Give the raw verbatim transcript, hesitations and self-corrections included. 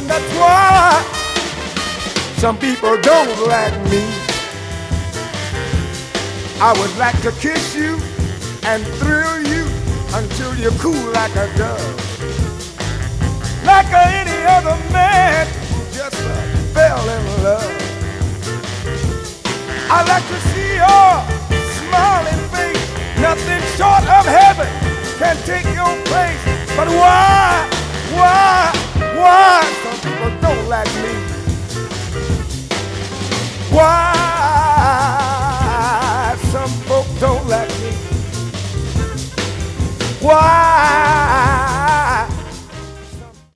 That's why some people don't like me. I would like to kiss you and thrill you until you're cool like a dove, like any other man who just uh, fell in love. I like to see your smiling face. Nothing short of heaven can take your place. But why, why, why some people don't like me? Why some folk don't like me? Why?